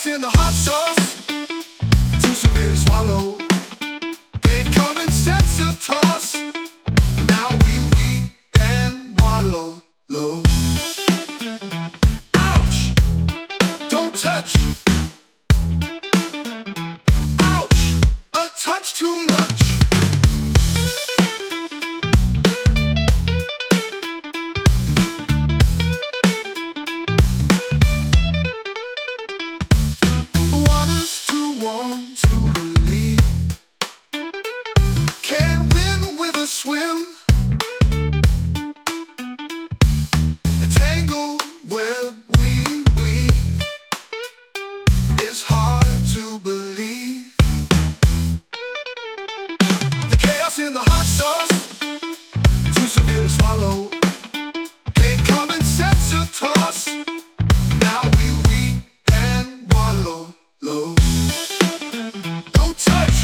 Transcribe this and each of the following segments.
chaos in the hot sauce, too severe to swallow. Ain't common sense to toss. Now we weep and wallow low. Ouch! Don't touch. Ouch! A touch too much. Water's too warm to believe. Can't win with a swim. The tangle where we weave is hard to believe. The chaos in the hot sauce, too severe to swallow. Ain't common sense to toss. Now we weep and wallow low. Don't touch.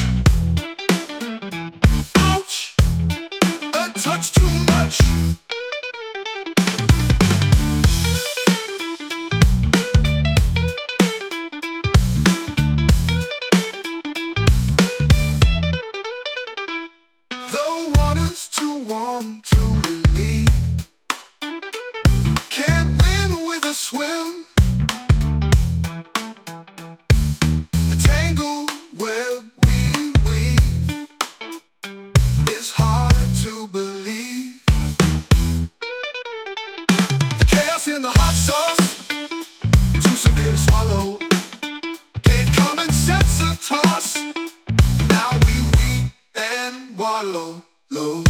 Ouch! A touch too much. The water's too warm to believe. Can't win with a swim. The tangle where we weave is hard to believe. The chaos in the hot sauce, too severe to swallow. Ain't common sense to toss. Now we weep and wallow low.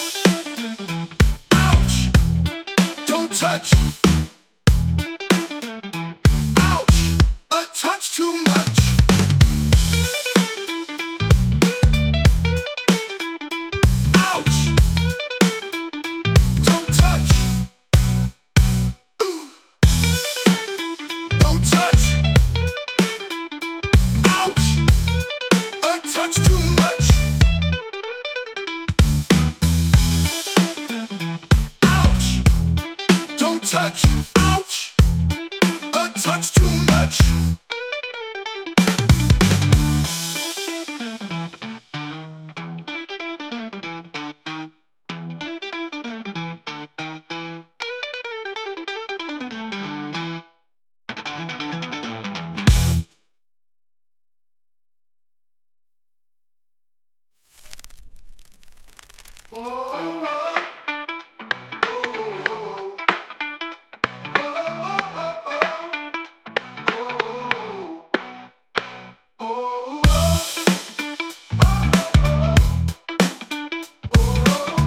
Ouch! Don't touch. Ouch! A touch too much. Ouch! Don't touch. Ooh. Don't touch. Ouch! A touch too much. Ouch! Don't touch. Ouch! A touch too much.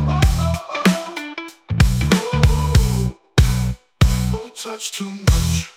Touch too much.